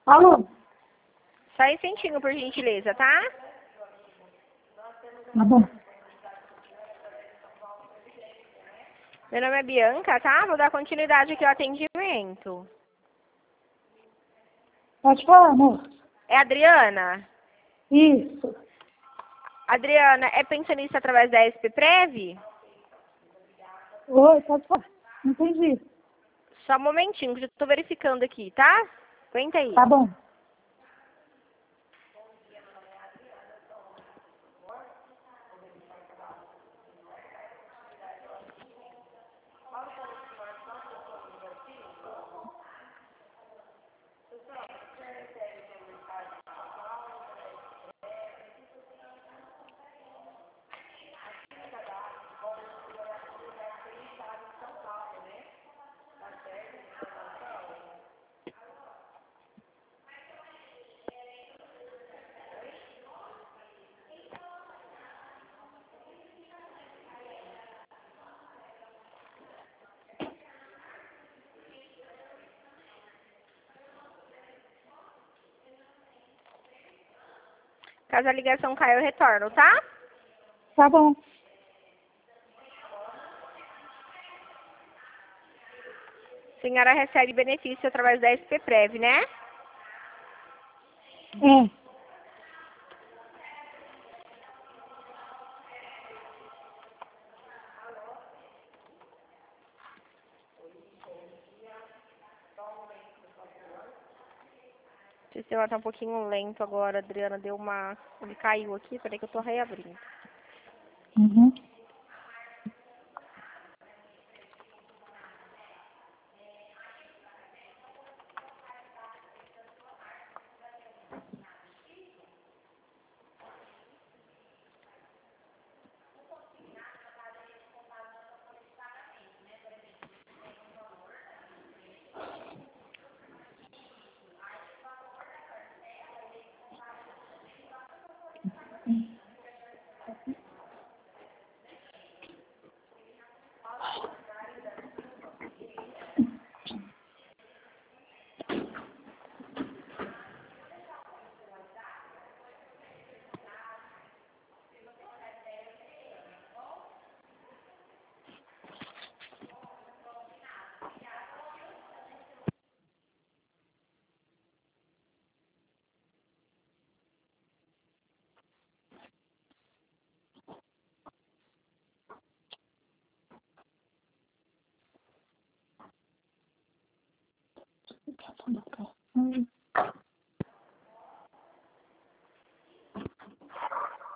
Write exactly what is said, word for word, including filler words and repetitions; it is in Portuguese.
Alô? Só um instantinho, por gentileza, tá? Tá bom. Meu nome é Bianca, tá? Vou dar continuidade aqui ao atendimento. Pode falar, amor. É a Adriana? Isso. Adriana, é pensionista através da S P Prev? Oi, pode falar. Não entendi. Só um momentinho, que eu tô verificando aqui, tá? Aguenta aí. Tá bom. Caso a ligação caia, eu retorno, tá? Tá bom. A senhora recebe benefício através da S P Prev, né? É. O sistema tá um pouquinho lento agora, Adriana. Deu uma... Ele caiu aqui, peraí que eu tô reabrindo. Uhum.